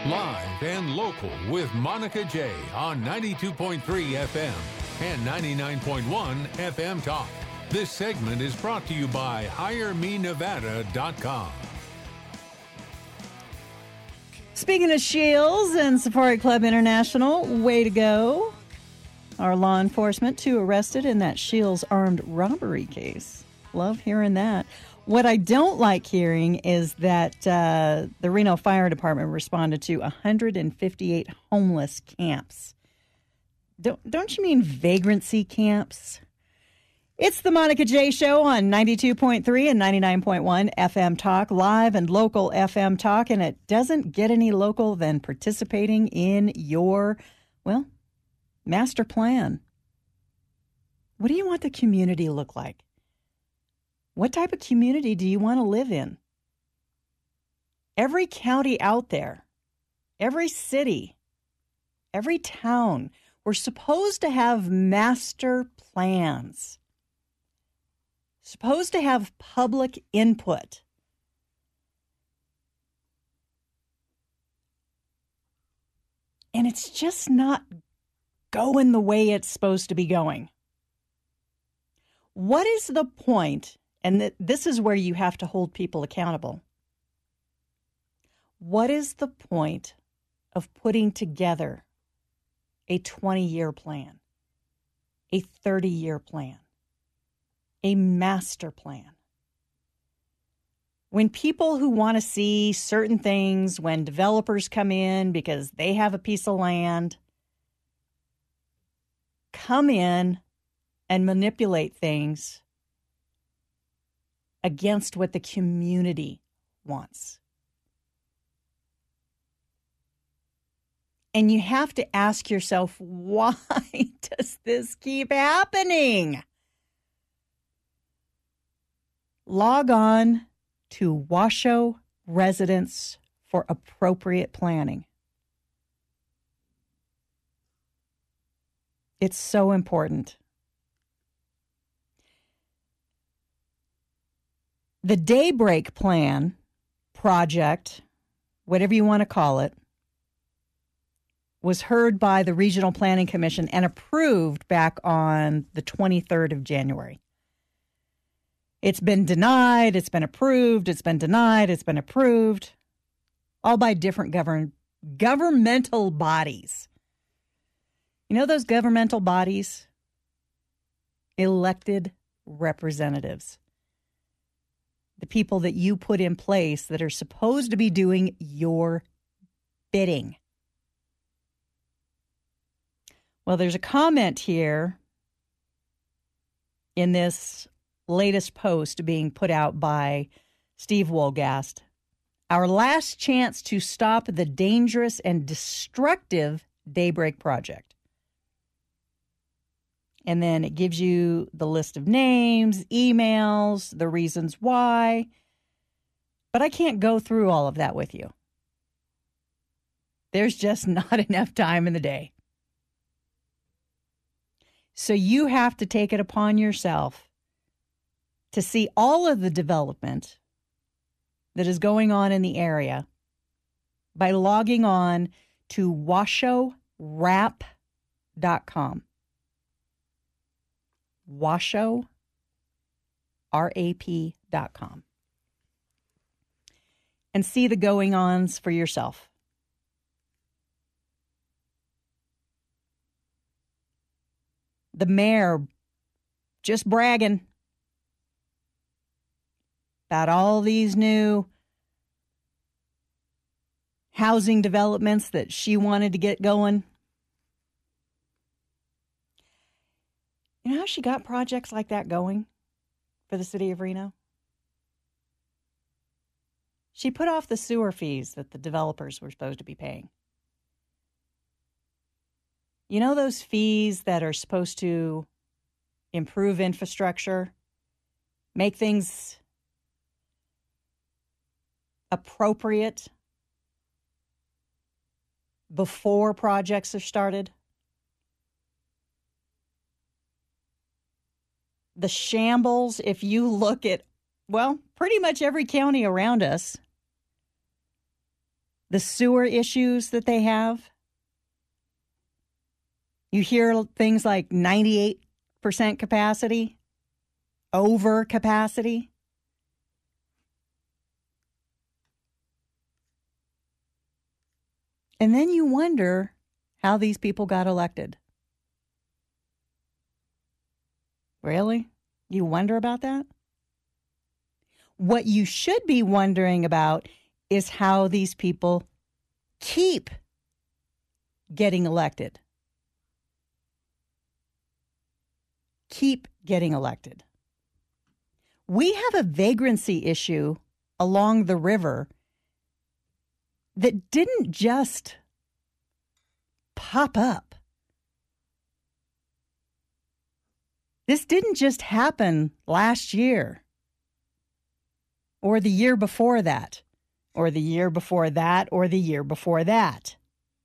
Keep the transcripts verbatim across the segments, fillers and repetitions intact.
Live and local with Monica J on ninety-two point three F M and ninety-nine point one F M Talk. This segment is brought to you by hire me nevada dot com. Speaking of Shields and Safari Club International, way to go. Our law enforcement, two arrested in that Shields armed robbery case. Love hearing that. What I don't like hearing is that uh, the Reno Fire Department responded to one hundred fifty-eight homeless camps. Don't, don't you mean vagrancy camps? It's the Monica J Show on ninety-two point three and ninety-nine point one F M Talk, live and local F M Talk, and it doesn't get any local than participating in your, well, master plan. What do you want the community to look like? What type of community do you want to live in? Every county out there, every city, every town, we're supposed to have master plans. Supposed to have public input. And it's just not going the way it's supposed to be going. What is the point? And th- this is where you have to hold people accountable. What is the point of putting together a twenty-year plan, a thirty-year plan, a master plan? When people who want to see certain things, when developers come in because they have a piece of land, come in and manipulate things against what the community wants. And you have to ask yourself, why does this keep happening? Log on to Washoe Residents for Appropriate Planning. It's so important. The Daybreak Plan project, whatever you want to call it, was heard by the Regional Planning Commission and approved back on the twenty-third of January. It's been denied, it's been approved, it's been denied, it's been approved, all by different govern- governmental bodies. You know those governmental bodies? Elected representatives. The people that you put in place that are supposed to be doing your bidding. Well, there's a comment here in this latest post being put out by Steve Wolgast. Our last chance to stop the dangerous and destructive Daybreak project. And then it gives you the list of names, emails, the reasons why. But I can't go through all of that with you. There's just not enough time in the day. So you have to take it upon yourself to see all of the development that is going on in the area by logging on to washoe rap dot com. Washoe, R A P dot com. And see the going-ons for yourself. The mayor just bragging about all these new housing developments that she wanted to get going. You know how she got projects like that going for the city of Reno? She put off the sewer fees that the developers were supposed to be paying. You know those fees that are supposed to improve infrastructure, make things appropriate before projects are started? The shambles, if you look at, well, pretty much every county around us, the sewer issues that they have. You hear things like ninety-eight percent capacity, over capacity. And then you wonder how these people got elected. Really? You wonder about that? What you should be wondering about is how these people keep getting elected. Keep getting elected. We have a vagrancy issue along the river that didn't just pop up. This didn't just happen last year or the year before that or the year before that or the year before that.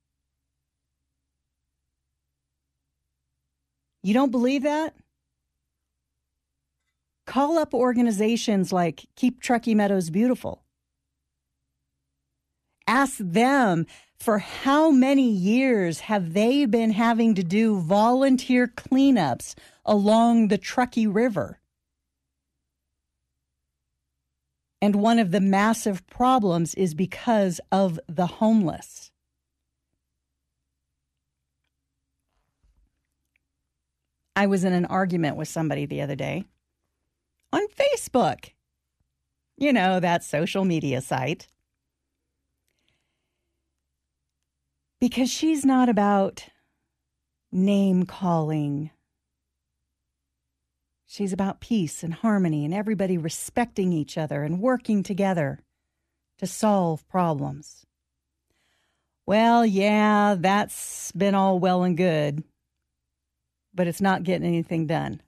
You don't believe that? Call up organizations like Keep Truckee Meadows Beautiful. Ask them for how many years have they been having to do volunteer cleanups along the Truckee River. And one of the massive problems is because of the homeless. I was in an argument with somebody the other day on Facebook. You know, that social media site. Because she's not about name calling. She's about peace and harmony and everybody respecting each other and working together to solve problems. Well, yeah, that's been all well and good, but it's not getting anything done.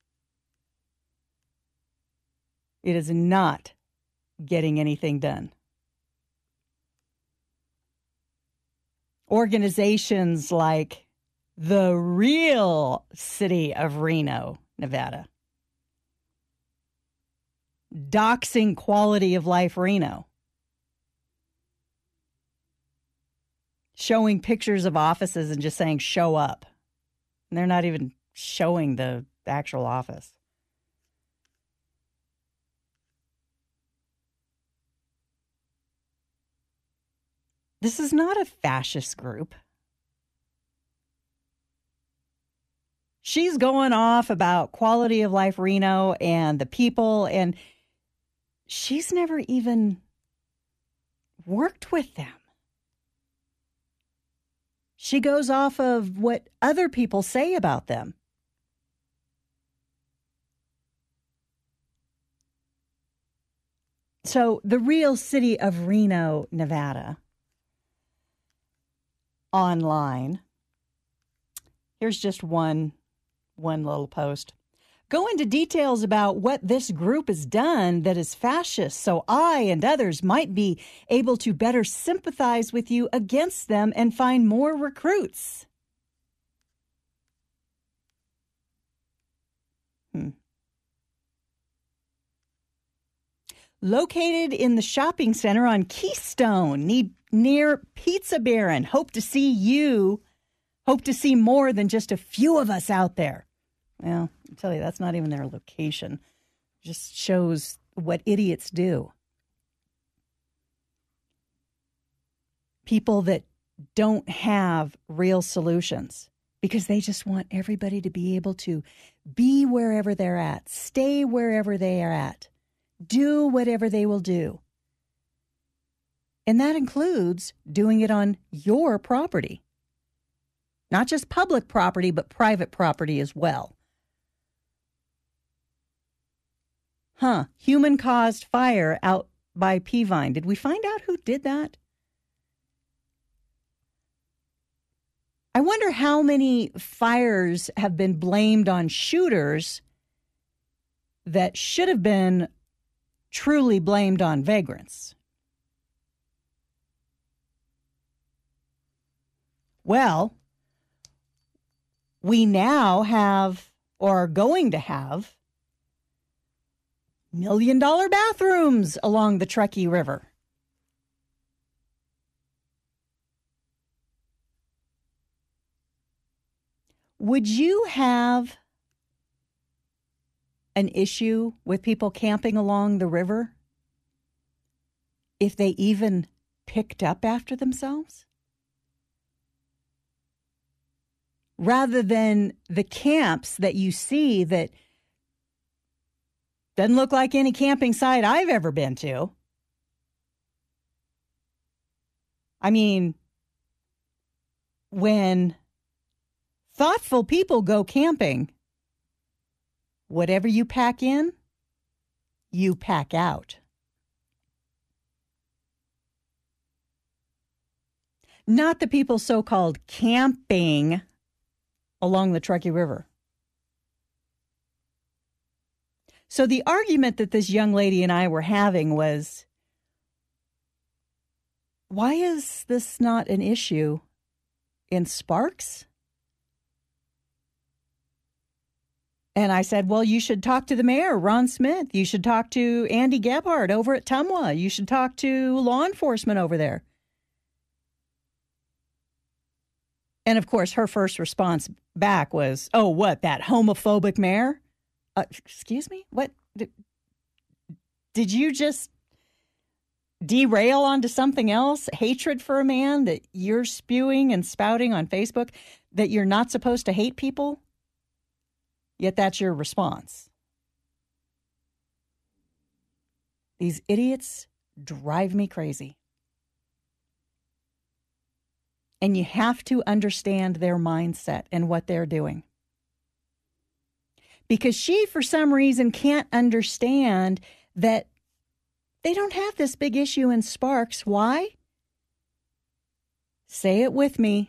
It is not getting anything done. Organizations like the real city of Reno, Nevada, Doxing Quality of Life Reno, showing pictures of offices and just saying show up. And they're not even showing the actual office. This is not a fascist group. She's going off about Quality of Life Reno and the people, and she's never even worked with them. She goes off of what other people say about them. So the real city of Reno, Nevada, online. Here's just one, one little post. Go into details about what this group has done that is fascist, so I and others might be able to better sympathize with you against them and find more recruits. Hmm. Located in the shopping center on Keystone, need, near Pizza Baron. Hope to see you. Hope to see more than just a few of us out there. Well, I tell you, that's not even their location. It just shows what idiots do. People that don't have real solutions because they just want everybody to be able to be wherever they're at, stay wherever they are at, do whatever they will do. And that includes doing it on your property. Not just public property, but private property as well. Huh, human-caused fire out by Peavine. Did we find out who did that? I wonder how many fires have been blamed on shooters that should have been truly blamed on vagrants. Well, we now have, or are going to have, million dollar bathrooms along the Truckee River. Would you have an issue with people camping along the river if they even picked up after themselves? Rather than the camps that you see that doesn't look like any camping site I've ever been to. I mean, when thoughtful people go camping, whatever you pack in, you pack out. Not the people so-called camping along the Truckee River. So the argument that this young lady and I were having was, why is this not an issue in Sparks? And I said, well, you should talk to the mayor, Ron Smith. You should talk to Andy Gebhardt over at Tumwa. You should talk to law enforcement over there. And, of course, her first response back was, oh, what, that homophobic mayor? Uh, excuse me? What? Did, did you just derail onto something else? Hatred for a man that you're spewing and spouting on Facebook, that you're not supposed to hate people? Yet that's your response. These idiots drive me crazy. And you have to understand their mindset and what they're doing. Because she, for some reason, can't understand that they don't have this big issue in Sparks. Why? Say it with me.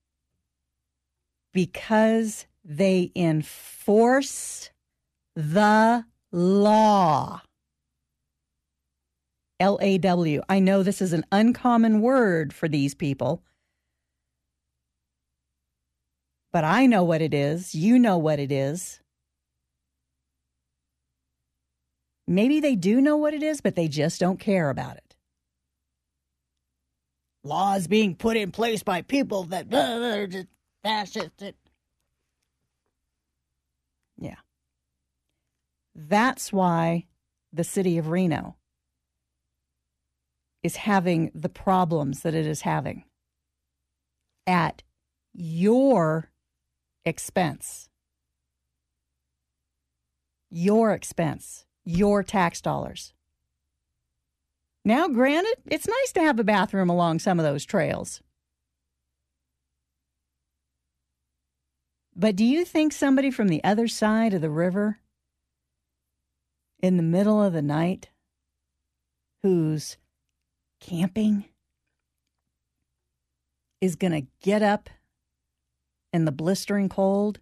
Because they enforce the law. L A W. I know this is an uncommon word for these people. But I know what it is. You know what it is. Maybe they do know what it is, but they just don't care about it. Laws being put in place by people that blah, blah, are just fascist. Yeah. That's why the city of Reno is having the problems that it is having at your expense. Your expense. Your tax dollars. Now, granted, it's nice to have a bathroom along some of those trails. But do you think somebody from the other side of the river, in the middle of the night, who's camping, is going to get up in the blistering cold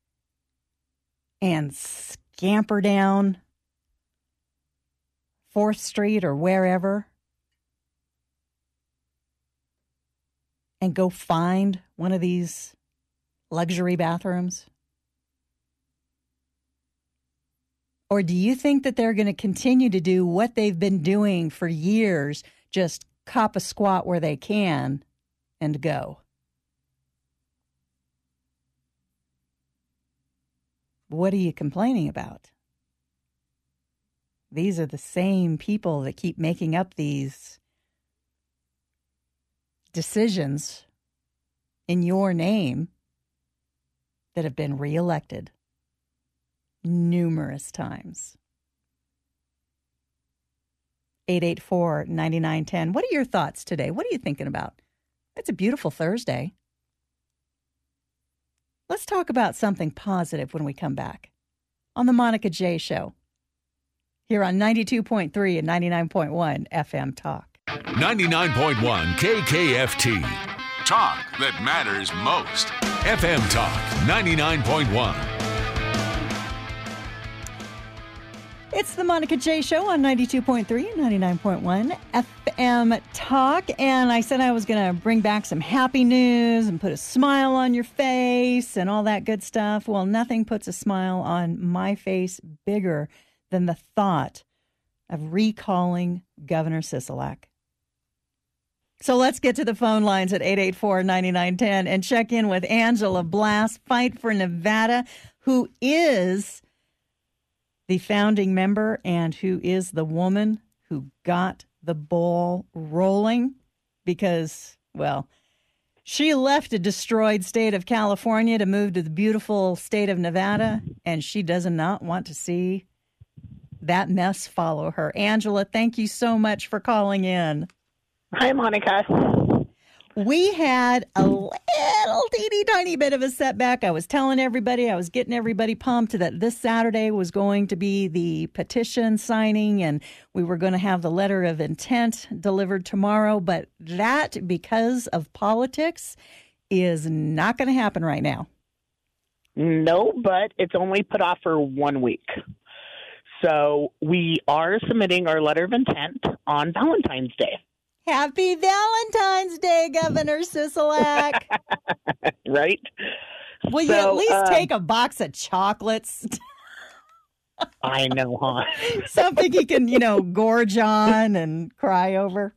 and scamper down fourth Street or wherever and go find one of these luxury bathrooms? Or do you think that they're going to continue to do what they've been doing for years, just cop a squat where they can and go? What are you complaining about? These are the same people that keep making up these decisions in your name that have been reelected numerous times. eight eight four, nine nine one zero. What are your thoughts today? What are you thinking about? It's a beautiful Thursday. Let's talk about something positive when we come back on the Monica J Show here on ninety-two point three and ninety-nine point one F M Talk. ninety-nine point one K K F T. Talk that matters most. F M Talk ninety-nine point one. It's the Monica J Show on ninety-two point three and ninety-nine point one F M Talk. And I said I was going to bring back some happy news and put a smile on your face and all that good stuff. Well, nothing puts a smile on my face bigger than the thought of recalling Governor Sisolak. So let's get to the phone lines at eight eight four, nine nine one zero and check in with Angela Blass, Fight for Nevada, who is the founding member and who is the woman who got the ball rolling because, well, she left a destroyed state of California to move to the beautiful state of Nevada, and she does not want to see that mess follow her. Angela, thank you so much for calling in. Hi, Monica. We had a little teeny tiny bit of a setback. I was telling everybody, I was getting everybody pumped that this Saturday was going to be the petition signing and we were going to have the letter of intent delivered tomorrow. But that, because of politics, is not going to happen right now. No, but it's only put off for one week. So we are submitting our letter of intent on Valentine's Day. Happy Valentine's Day, Governor Sisolak. Right? Will so, you at least um, take a box of chocolates? I know, huh? Something you can, you know, gorge on and cry over.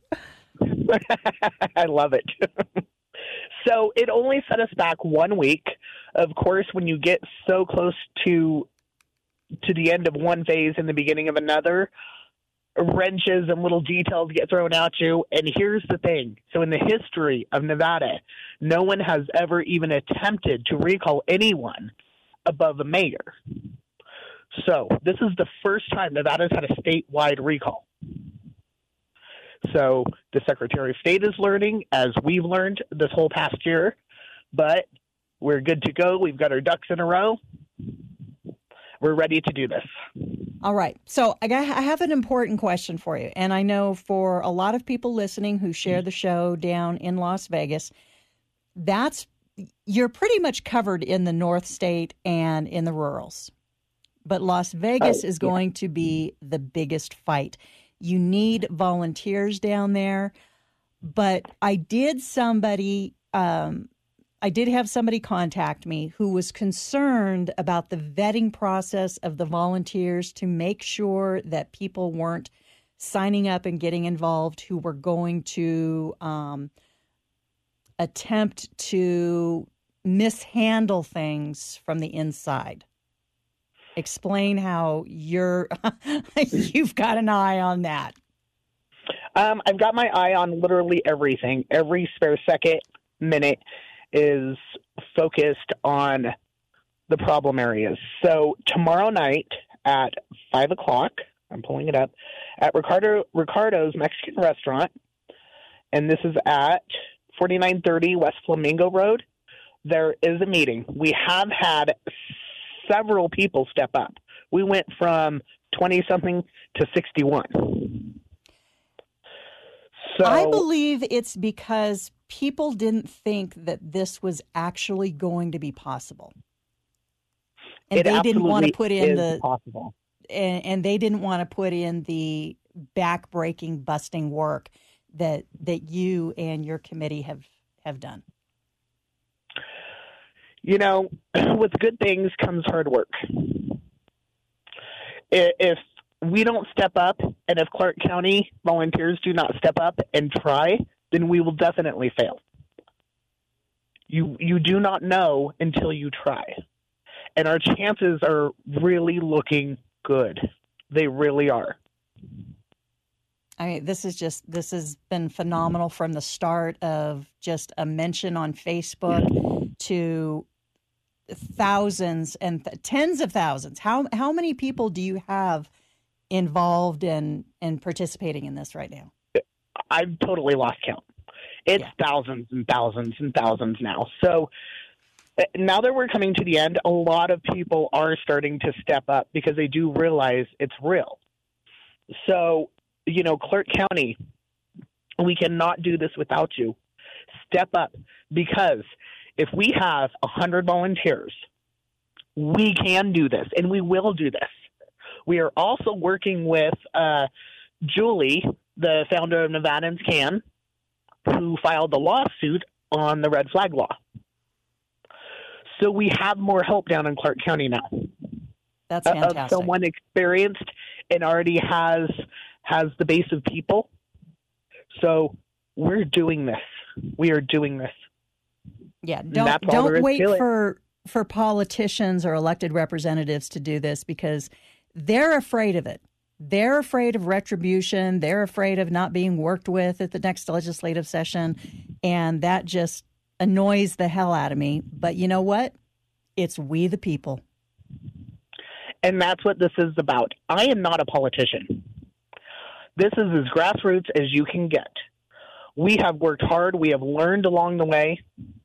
I love it. So it only set us back one week. Of course, when you get so close to to the end of one phase and the beginning of another, wrenches and little details get thrown at you. And here's the thing. So in the history of Nevada, no one has ever even attempted to recall anyone above a mayor. So this is the first time Nevada's had a statewide recall. So the Secretary of State is learning, as we've learned this whole past year, but we're good to go. We've got our ducks in a row. We're ready to do this. All right. So I got, I have an important question for you. And I know for a lot of people listening who share the show down in Las Vegas, that's you're pretty much covered in the North State and in the rurals. But Las Vegas oh, is yeah. going to be the biggest fight. You need volunteers down there. But I did somebody... Um, I did have somebody contact me who was concerned about the vetting process of the volunteers to make sure that people weren't signing up and getting involved who were going to um, attempt to mishandle things from the inside. Explain how you're you've got an eye on that. Um, I've got my eye on literally everything. Every spare second, minute is focused on the problem areas. So tomorrow night at five o'clock, I'm pulling it up, at Ricardo Ricardo's Mexican Restaurant, and this is at forty-nine thirty West Flamingo Road, there is a meeting. We have had several people step up. We went from twenty-something to sixty-one. So, I believe it's because people didn't think that this was actually going to be possible. And it they didn't want to put in is the possible. And, and they didn't want to put in the back-breaking, busting work that that you and your committee have, have done. You know, with good things comes hard work. If we don't step up, and if Clark County volunteers do not step up and try, then we will definitely fail. You you do not know until you try. And our chances are really looking good. They really are. I mean, this is just, this has been phenomenal from the start of just a mention on Facebook to thousands and th- tens of thousands. How how many people do you have involved in, in participating in this right now? I've totally lost count. It's yeah. thousands and thousands and thousands now. So now that we're coming to the end, a lot of people are starting to step up because they do realize it's real. So, you know, Clark County, we cannot do this without you. Step up, because if we have one hundred volunteers, we can do this, and we will do this. We are also working with uh, Julie, the founder of Nevadans Can, who filed the lawsuit on the red flag law. So we have more help down in Clark County now. That's fantastic. Of someone experienced and already has has the base of people. So we're doing this. We are doing this. Yeah, don't don't wait for for politicians or elected representatives to do this because they're afraid of it. They're afraid of retribution. They're afraid of not being worked with at the next legislative session, and that just annoys the hell out of me. But you know what? It's we the people. And that's what this is about. I am not a politician. This is as grassroots as you can get. We have worked hard. We have learned along the way.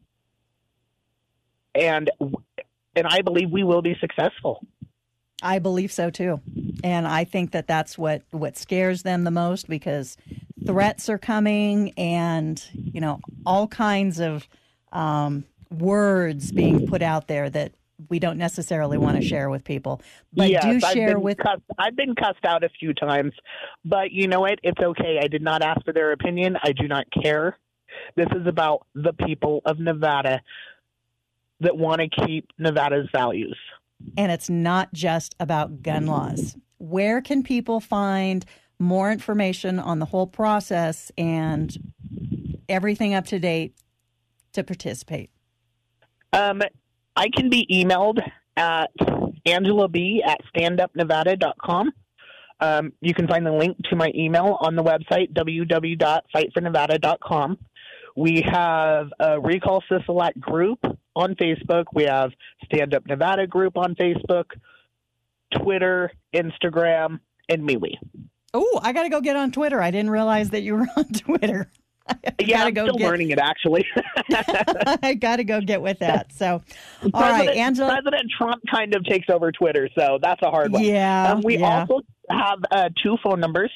And and I believe we will be successful. I believe so, too. And I think that that's what, what scares them the most because threats are coming and, you know, all kinds of um, words being put out there that we don't necessarily want to share with people. But yes, do share I've been with... Cussed, I've been cussed out a few times. But you know what? It's okay. I did not ask for their opinion. I do not care. This is about the people of Nevada that want to keep Nevada's values. And it's not just about gun laws. Where can people find more information on the whole process and everything up to date to participate? Um, I can be emailed at Angela B at stand up nevada dot com. Um, you can find the link to my email on the website, w w w dot fight for nevada dot com. We have a Recall Sisolak group on Facebook. We have Stand Up Nevada group on Facebook, Twitter, Instagram, and MeWe. Oh, I got to go get on Twitter. I didn't realize that you were on Twitter. Yeah, I'm go still get... learning it, actually. I got to go get with that. So, all President, right, Angela. President Trump kind of takes over Twitter, so that's a hard one. Yeah. Um, we yeah. also have uh, two phone numbers,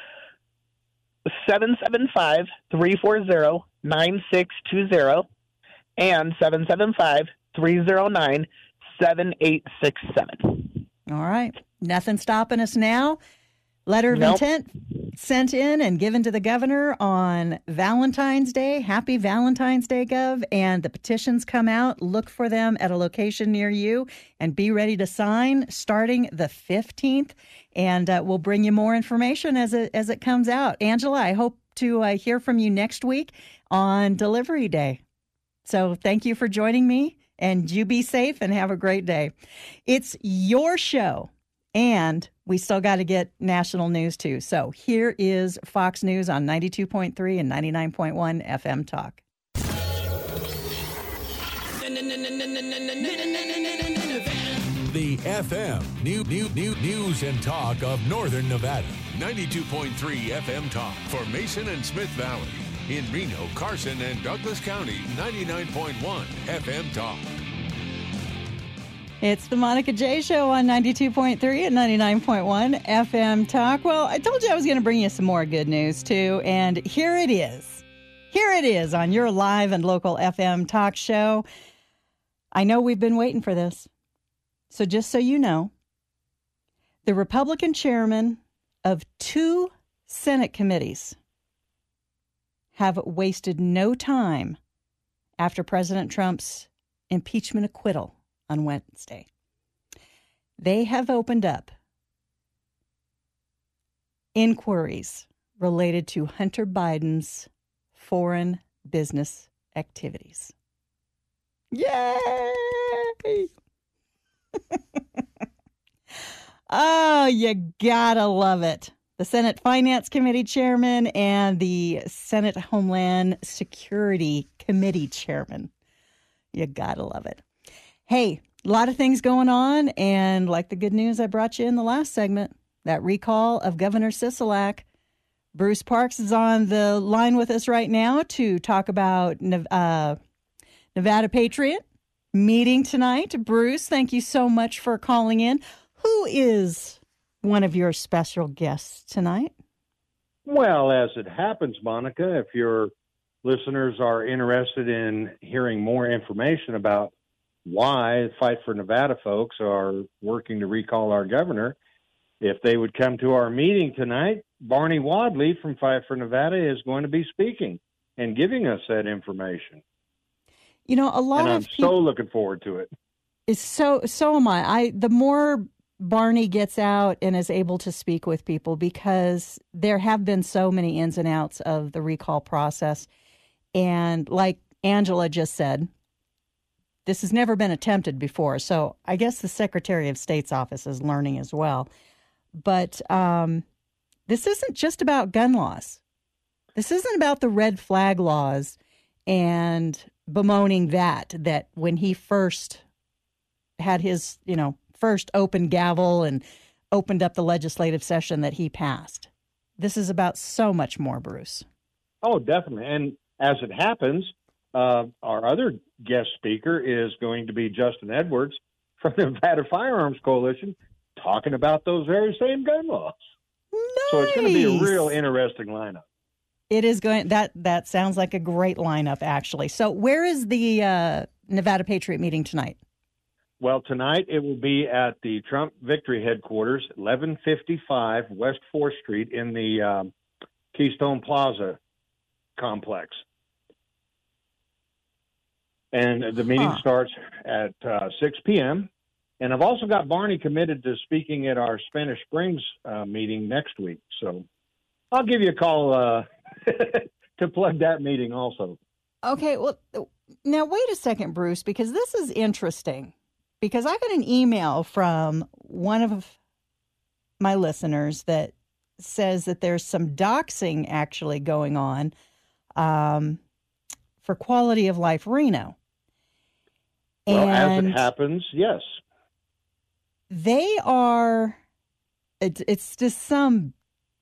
seven seven five, three four zero, nine six two zero and seven seven five, three zero nine, seven eight six seven. All right. Nothing stopping us now. Letter of nope. intent sent in and given to the governor on Valentine's Day. Happy Valentine's Day, Gov. And the petitions come out. Look for them at a location near you and be ready to sign starting the fifteenth. And uh, we'll bring you more information as it, as it comes out. Angela, I hope to uh, hear from you next week on Delivery Day. So thank you for joining me, and you be safe and have a great day. It's your show. And we still got to get national news, too. So here is Fox News on ninety-two point three and ninety-nine point one F M Talk. The F M new, new, new News and Talk of Northern Nevada. ninety-two point three F M Talk for Mason and Smith Valley. In Reno, Carson, and Douglas County, ninety-nine point one F M Talk. It's the Monica J Show on ninety-two point three and ninety-nine point one F M Talk. Well, I told you I was going to bring you some more good news, too. And here it is. Here it is on your live and local F M Talk show. I know we've been waiting for this. So just so you know, the Republican chairman of two Senate committees have wasted no time after President Trump's impeachment acquittal on Wednesday. They have opened up inquiries related to Hunter Biden's foreign business activities. Yay! Oh, you gotta love it. The Senate Finance Committee chairman and the Senate Homeland Security Committee chairman. You gotta love it. Hey, a lot of things going on, and like the good news I brought you in the last segment, that recall of Governor Sisolak. Bruce Parks is on the line with us right now to talk about uh, Nevada Patriot meeting tonight. Bruce, thank you so much for calling in. Who is one of your special guests tonight? Well, as it happens, Monica, if your listeners are interested in hearing more information about why Fight for Nevada folks are working to recall our governor, if they would come to our meeting tonight, Barney Wadley from Fight for Nevada is going to be speaking and giving us that information. You know, a lot and of I'm people, so looking forward to it. Is so so am I. I the more Barney gets out and is able to speak with people, because there have been so many ins and outs of the recall process. And like Angela just said, this has never been attempted before. So I guess the Secretary of State's office is learning as well. But um, this isn't just about gun laws. This isn't about the red flag laws and bemoaning that, that when he first had his, you know, first open gavel and opened up the legislative session that he passed. This is about so much more, Bruce. Oh, definitely. And as it happens, uh, our other guest speaker is going to be Justin Edwards from the Nevada Firearms Coalition, talking about those very same gun laws. Nice. So it's going to be a real interesting lineup. It is going, that, that sounds like a great lineup, actually. So where is the uh, Nevada Patriot meeting tonight? Well, tonight it will be at the Trump Victory Headquarters, eleven fifty-five West fourth Street in the um, Keystone Plaza complex. And the meeting huh. starts at uh, six p.m. And I've also got Barney committed to speaking at our Spanish Springs uh, meeting next week. So I'll give you a call uh, to plug that meeting also. Okay, well, now wait a second, Bruce, because this is interesting. Because I got an email from one of my listeners that says that there's some doxing actually going on um, for Quality of Life Reno. Well, and as it happens, yes. They are, it, it's just some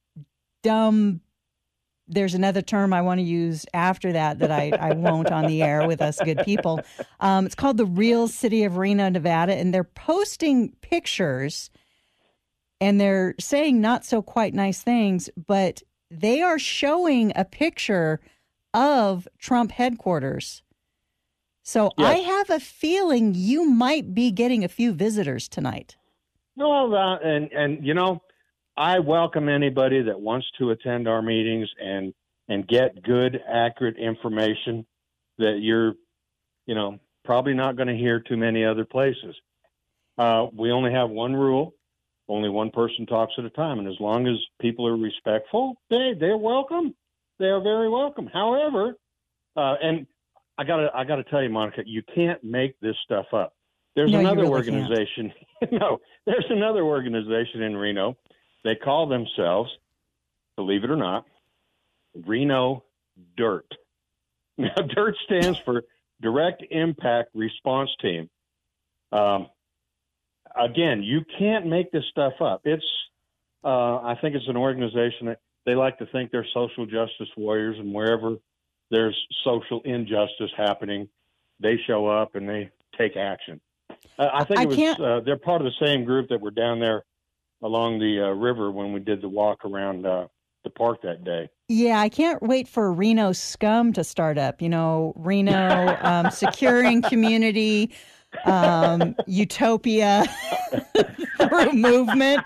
dumb, there's another term I want to use after that that I, I won't on the air with us good people. Um, it's called The Real City of Reno, Nevada, and they're posting pictures, and they're saying not so quite nice things, but they are showing a picture of Trump headquarters. So yes. I have a feeling you might be getting a few visitors tonight. Well, uh, and, and, you know, I welcome anybody that wants to attend our meetings and, and get good, accurate information that you're, you know, probably not going to hear too many other places. Uh, we only have one rule. Only one person talks at a time. And as long as people are respectful, they, they're welcome. They are very welcome. However, uh, and I gotta, I gotta tell you, Monica, you can't make this stuff up. There's no, another really organization. no, there's another organization in Reno. They call themselves, believe it or not, Reno DIRT. Now, DIRT stands for Direct Impact Response Team. Um, again, you can't make this stuff up. It's, uh, I think it's an organization that they like to think they're social justice warriors, and wherever there's social injustice happening, they show up and they take action. Uh, I think I it was, can't... uh, they're part of the same group that were down there along the uh, river when we did the walk around uh, the park that day. Yeah, I can't wait for Reno Scum to start up. You know, Reno um, Securing Community, um, Utopia through Movement.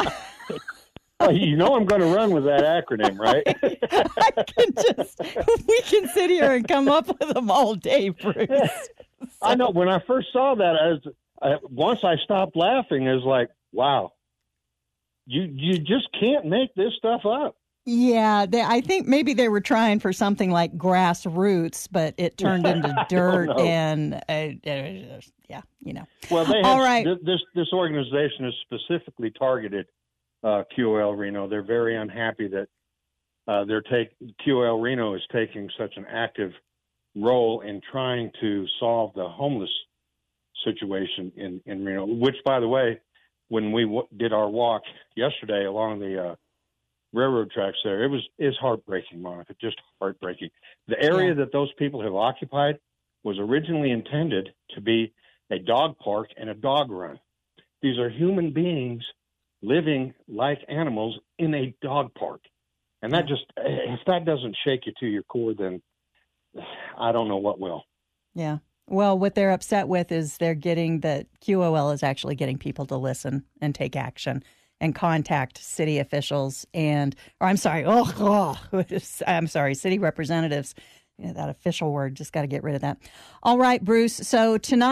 Well, you know I'm going to run with that acronym, right? I can just, we can sit here and come up with them all day, Bruce. So. I know. When I first saw that, I was, I, once I stopped laughing, it was like, wow. You you just can't make this stuff up. Yeah, they, I think maybe they were trying for something like grassroots, but it turned into dirt and uh, uh, yeah, you know. Well, they have, all right. Th- this this organization is specifically targeted uh, Q O L Reno. They're very unhappy that uh, they're take Q O L Reno is taking such an active role in trying to solve the homeless situation in in Reno. Which, by the way, when we w- did our walk yesterday along the uh, railroad tracks there, it was is heartbreaking, Monica, just heartbreaking. The area yeah. that those people have occupied was originally intended to be a dog park and a dog run. These are human beings living like animals in a dog park. And that just, if that doesn't shake you to your core, then I don't know what will. Yeah. Well, what they're upset with is they're getting that Q O L is actually getting people to listen and take action and contact city officials and, or I'm sorry, oh, oh I'm sorry, city representatives. You know, that official word, just got to get rid of that. All right, Bruce. So tonight,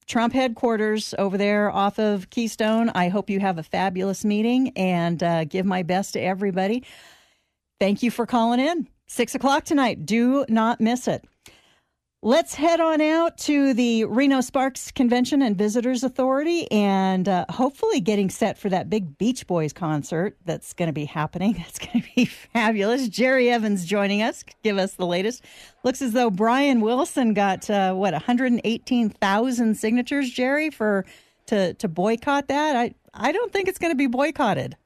Trump headquarters over there off of Keystone. I hope you have a fabulous meeting, and uh, give my best to everybody. Thank you for calling in. Six o'clock tonight. Do not miss it. Let's head on out to the Reno Sparks Convention and Visitors Authority, and uh, hopefully getting set for that big Beach Boys concert that's going to be happening. That's going to be fabulous. Jerry Evans joining us. Give us the latest. Looks as though Brian Wilson got, uh, what, one hundred eighteen thousand signatures, Jerry, for to, to boycott that? I, I don't think it's going to be boycotted.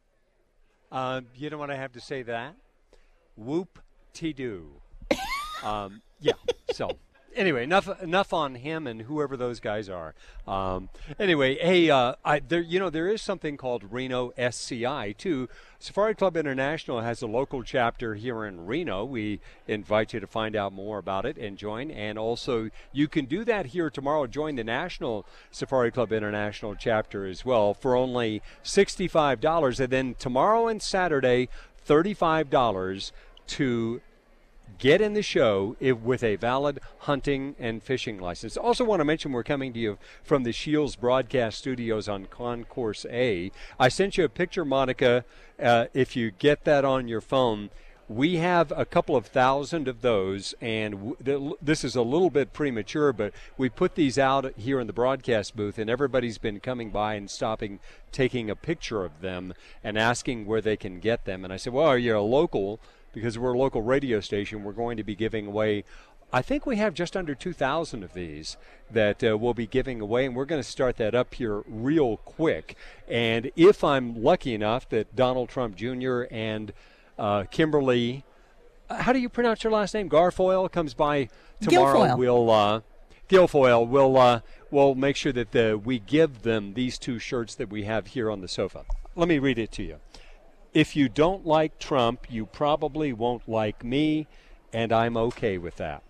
Uh, you know what I have to say to that? Whoop-de-doo. um Yeah. So, anyway, enough enough on him and whoever those guys are. Um, anyway, hey, uh, I, there, you know, there is something called Reno S C I too. Safari Club International has a local chapter here in Reno. We invite you to find out more about it and join. And also, you can do that here tomorrow. Join the National Safari Club International chapter as well for only sixty-five dollars, and then tomorrow and Saturday, thirty-five dollars to get in the show if, with a valid hunting and fishing license. Also want to mention we're coming to you from the Shields Broadcast Studios on Concourse A. I sent you a picture, Monica. Uh, if you get that on your phone, we have a couple of thousand of those, and w- th- this is a little bit premature, but we put these out here in the broadcast booth, and everybody's been coming by and stopping, taking a picture of them and asking where they can get them. And I said, well, are you a local? Because we're a local radio station, we're going to be giving away, I think we have just under two thousand of these that uh, we'll be giving away, and we're going to start that up here real quick. And if I'm lucky enough that Donald Trump Junior and uh, Kimberly, how do you pronounce your last name? Garfoyle comes by tomorrow. Guilfoyle. We'll uh, Guilfoyle. We'll uh, we'll make sure that the, we give them these two shirts that we have here on the sofa. Let me read it to you. If you don't like Trump, you probably won't like me, and I'm okay with that.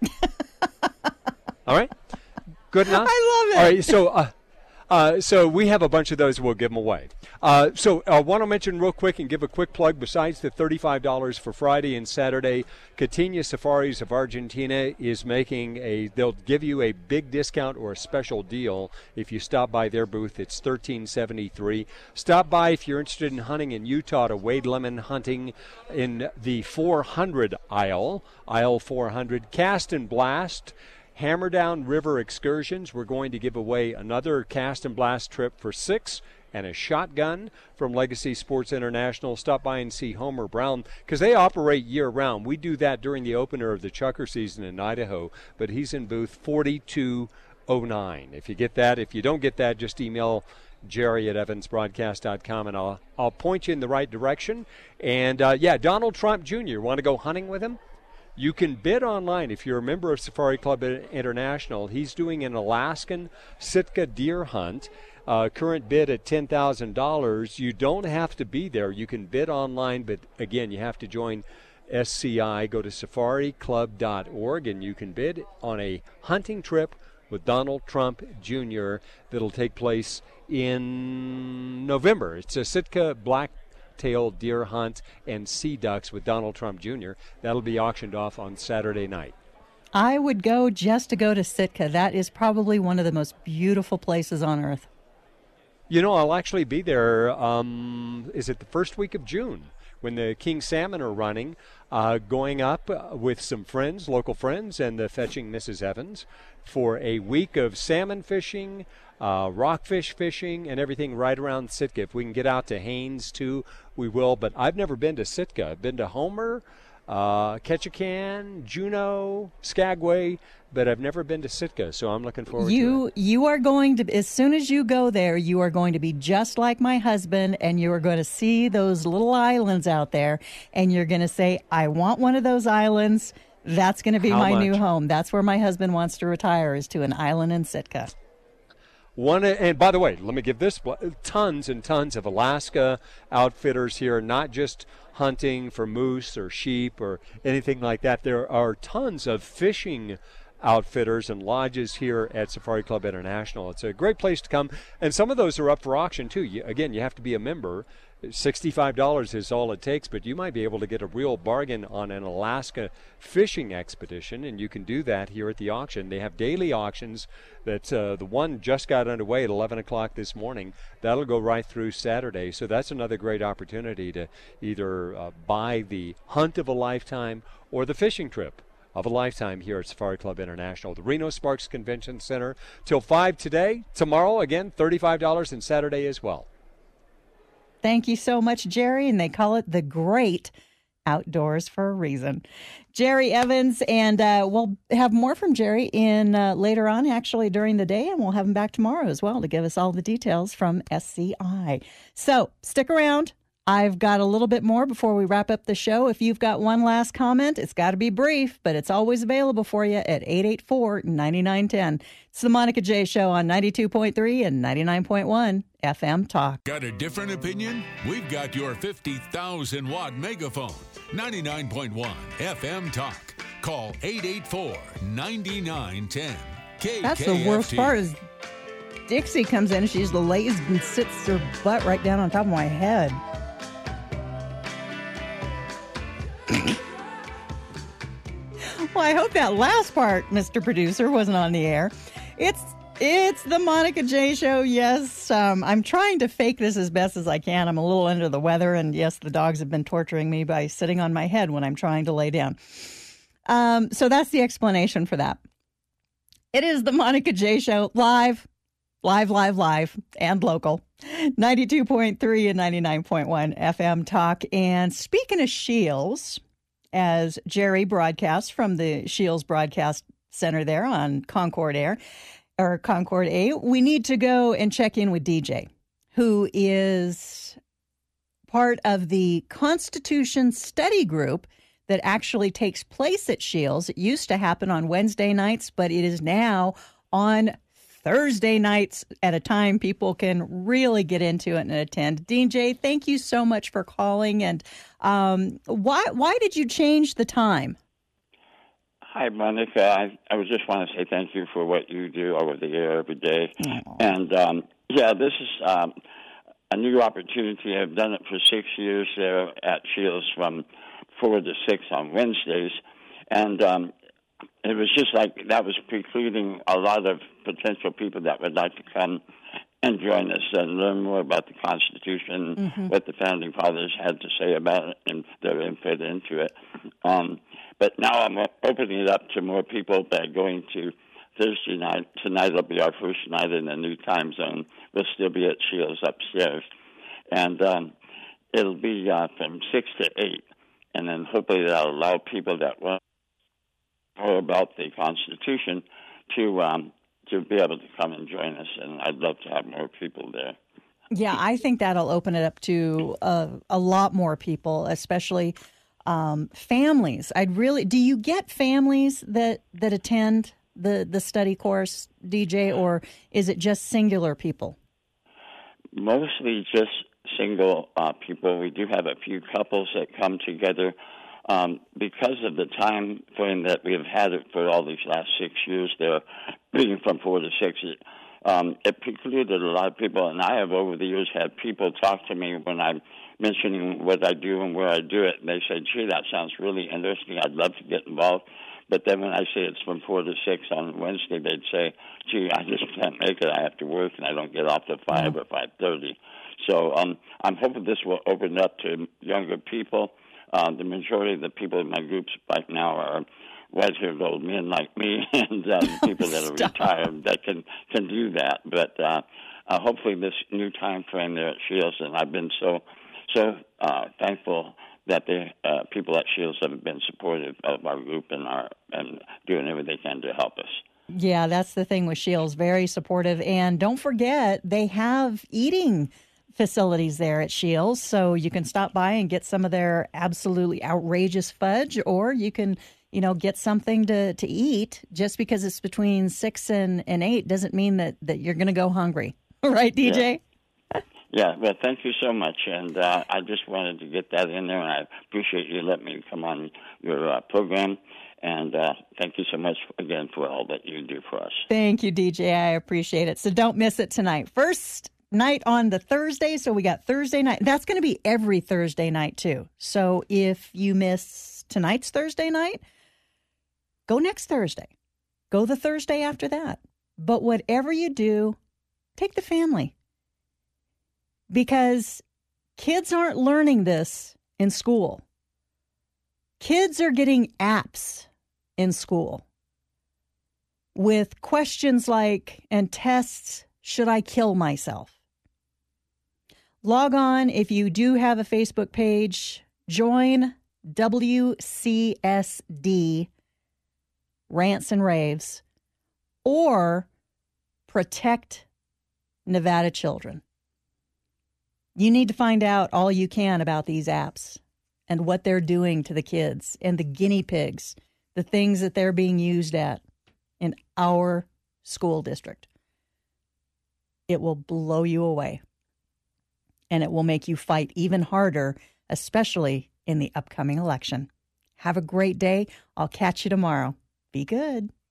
All right? Good enough? I love it. All right, so uh, uh, so we have a bunch of those. We'll give them away. Uh, so I uh, want to mention real quick and give a quick plug. Besides the thirty-five dollars for Friday and Saturday, Catania Safaris of Argentina is making a, they'll give you a big discount or a special deal if you stop by their booth. It's thirteen seventy-three. Stop by if you're interested in hunting in Utah to Wade Lemon Hunting in the four hundred aisle, aisle four hundred. Cast and Blast. Hammerdown River Excursions. We're going to give away another cast and blast trip for six and a shotgun from Legacy Sports International. Stop by and see Homer Brown because they operate year-round. We do that during the opener of the Chucker season in Idaho, but he's in booth forty-two oh nine. If you get that, if you don't get that, just email Jerry at evans broadcast dot com, and I'll, I'll point you in the right direction. And, uh, yeah, Donald Trump Junior Want to go hunting with him? You can bid online if you're a member of Safari Club International. He's doing an Alaskan Sitka deer hunt. Uh, current bid at ten thousand dollars. You don't have to be there. You can bid online, but again, you have to join S C I. Go to safari club dot org, and you can bid on a hunting trip with Donald Trump Junior that'll take place in November. It's a Sitka black tail deer hunt and sea ducks with Donald Trump Junior That'll be auctioned off on Saturday night. I would go just to go to Sitka. That is probably one of the most beautiful places on earth. You know, I'll actually be there, um, is it the first week of June when the king salmon are running, uh, going up with some friends, local friends, and the Fetching Missus Evans for a week of salmon fishing, uh, rockfish fishing, and everything right around Sitka. If we can get out to Haines, too, we will. But I've never been to Sitka. I've been to Homer, uh, Ketchikan, Juneau, Skagway, but I've never been to Sitka, so I'm looking forward you, to it. You are going to, as soon as you go there, you are going to be just like my husband, and you are going to see those little islands out there, and you're going to say, I want one of those islands. That's going to be How my much? new home. That's where my husband wants to retire, is to an island in Sitka. One, and by the way, let me give this, tons and tons of Alaska outfitters here, not just hunting for moose or sheep or anything like that. There are tons of fishing outfitters and lodges here at Safari Club International. It's a great place to come, and some of those are up for auction too. You, again, you have to be a member. sixty-five dollars is all it takes, but you might be able to get a real bargain on an Alaska fishing expedition, and you can do that here at the auction. They have daily auctions. That uh, the one just got underway at eleven o'clock this morning. That'll go right through Saturday, so that's another great opportunity to either uh, buy the hunt of a lifetime or the fishing trip of a lifetime here at Safari Club International. The Reno Sparks Convention Center till five today. Tomorrow, again, thirty-five dollars, and Saturday as well. Thank you so much, Jerry, and they call it the Great Outdoors for a reason. Jerry Evans, and uh, we'll have more from Jerry in uh, later on, actually, during the day, and we'll have him back tomorrow as well to give us all the details from S C I. So stick around. I've got a little bit more before we wrap up the show. If you've got one last comment, it's got to be brief, but it's always available for you at eight eight four, nine nine one zero. It's the Monica J Show on ninety-two point three and ninety-nine point one F M Talk. Got a different opinion? We've got your fifty thousand watt megaphone. ninety-nine point one F M Talk. Call eight eight four, nine nine one zero. K K F T. That's the worst part is Dixie comes in, she's lays and sits her butt right down on top of my head. Well, I hope that last part, Mister Producer, wasn't on the air. It's it's the Monica J Show. Yes, um, I'm trying to fake this as best as I can. I'm a little under the weather, and yes, the dogs have been torturing me by sitting on my head when I'm trying to lay down. Um, so that's the explanation for that. It is the Monica J Show, live, live, live, live, and local. ninety-two point three and ninety-nine point one F M Talk. And speaking of Shields, as Jerry broadcasts from the Shields Broadcast Center there on Concord Air, or Concord A, we need to go and check in with D J, who is part of the Constitution Study Group that actually takes place at Shields. It used to happen on Wednesday nights, but it is now on Thursday nights at a time people can really get into it and attend. D J, thank you so much for calling. And um, why why did you change the time? Hi, Monica. I, I was just want to say thank you for what you do over the air every day. Aww. And, um, yeah, this is um, a new opportunity. I've done it for six years there at Shields from four to six on Wednesdays. And um, it was just like that was precluding a lot of potential people that would like to come and join us and learn more about the Constitution, mm-hmm. what the Founding Fathers had to say about it, and their input into it. Um, but now I'm opening it up to more people that are going to Thursday night. Tonight will be our first night in the new time zone. We'll still be at Shields upstairs. And um, it'll be uh, from six to eight. And then hopefully that'll allow people that want more about the Constitution to um, to be able to come and join us, and I'd love to have more people there. Yeah, I think that'll open it up to uh, a lot more people, especially um, families. I'd really. Do you get families that, that attend the, the study course, D J, or is it just singular people? Mostly just single uh, people. We do have a few couples that come together. Um, because of the time frame that we have had it for all these last six years, there, being from four to six, it, um, it precluded a lot of people. And I have over the years had people talk to me when I'm mentioning what I do and where I do it, and they say, "Gee, that sounds really interesting. I'd love to get involved." But then when I say it's from four to six on Wednesday, they'd say, "Gee, I just can't make it. I have to work, and I don't get off till five or five thirty." So um, I'm hoping this will open up to younger people. Uh, the majority of the people in my groups right now are white-haired old men like me, and uh, people that are retired that can, can do that. But uh, uh, hopefully this new time frame there at Shields, and I've been so so uh, thankful that the uh, people at Shields have been supportive of our group and are and doing everything they can to help us. Yeah, that's the thing with Shields, very supportive. And don't forget, they have eating facilities there at Shields, so you can stop by and get some of their absolutely outrageous fudge, or you can, you know, get something to, to eat. Just because it's between six and, and eight doesn't mean that, that you're going to go hungry. Right, D J? Yeah. yeah, well, thank you so much, and uh, I just wanted to get that in there, and I appreciate you letting me come on your uh, program. And uh, thank you so much again for all that you do for us. Thank you, D J. I appreciate it. So don't miss it tonight. First night on the Thursday, so we got Thursday night. That's going to be every Thursday night, too. So if you miss tonight's Thursday night, go next Thursday. Go the Thursday after that. But whatever you do, take the family. Because kids aren't learning this in school. Kids are getting apps in school with questions like, and tests, should I kill myself? Log on if you do have a Facebook page. Join W C S D Rants and Raves or Protect Nevada Children. You need to find out all you can about these apps and what they're doing to the kids and the guinea pigs, the things that they're being used at in our school district. It will blow you away. And it will make you fight even harder, especially in the upcoming election. Have a great day. I'll catch you tomorrow. Be good.